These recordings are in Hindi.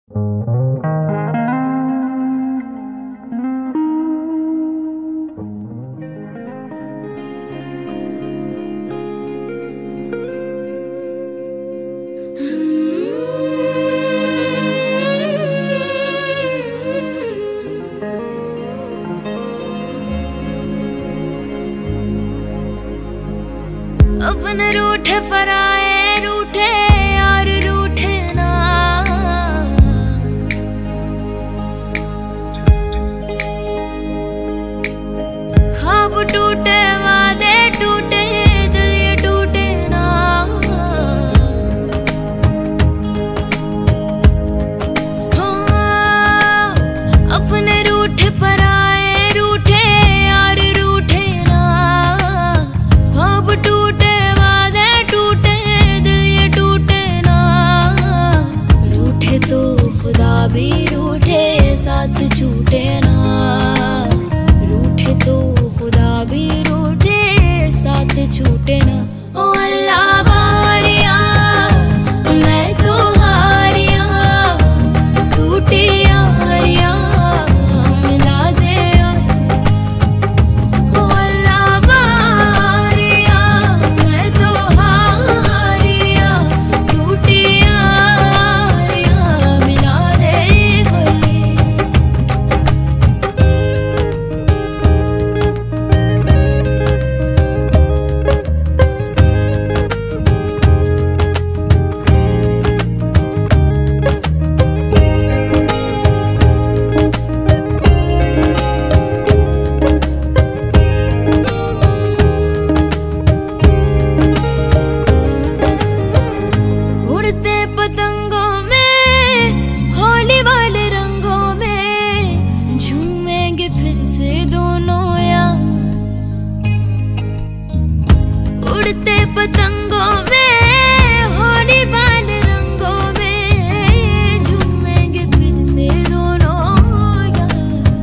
अपने रूठे पराए रूठे यार रूठे ना, ख्वाब टूटे वादे टूटे दिल ये टूटे ना। हाँ, अपने रूठे पराए रूठे यार रूठे ना, ख्वाब टूटे तो खुदा भी रूठे साथ छूटे ना, रूठे तो खुदा भी रूठे साथ छूटे ना। ओ अल्लाह वारिया मैं तो हारिया, टूटी यारिया मिला दे। ओ अल्लाह वारिया मैं तो हारिया, टूटी पतंगों में होली वाले रंगों में झूमेंगे फिर से दोनों यार, उड़ते पतंगों में होली वाले रंगों में झूमेंगे फिर से दोनों यार।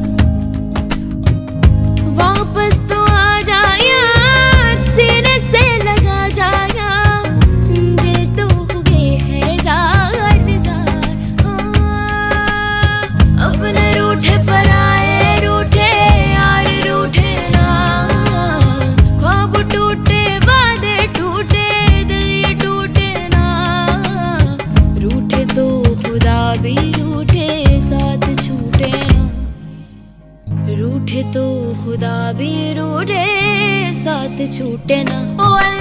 वापस तो आ जा यार, सीने से लगा जा यार, दिल तो अपने रूठे पराए रूठे यार रूठे ना, ख्वाब टूटे वादे टूटे दिल ये टूटे ना। रूठे तो खुदा भी रूठे साथ छूटे ना, रूठे तो खुदा भी रूठे साथ छूटे ना। ओ